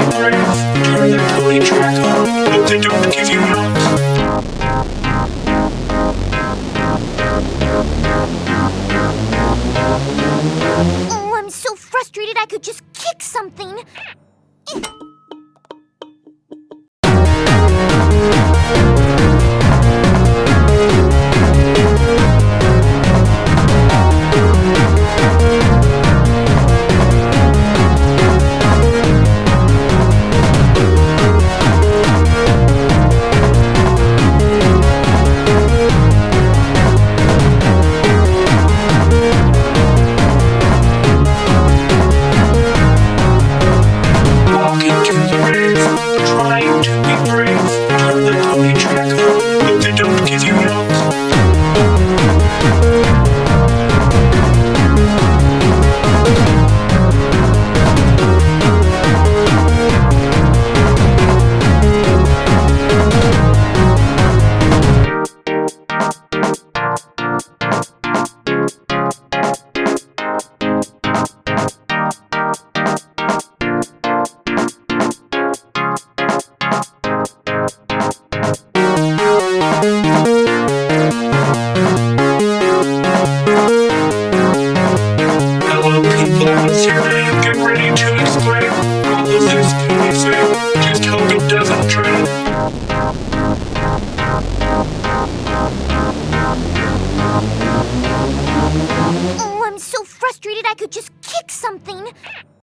brave. Turn the pony track on. Hope they don't give you knocks. Oh, I'm so frustrated I could just kick something. Trying to be brave. Turn the pony track on. Hope they don't give you knocks. Hello people, it's your name. Get ready to exclaim. All of this pony fame. Just hope it doesn't drain. Oh, I'm so frustrated I could just kick something.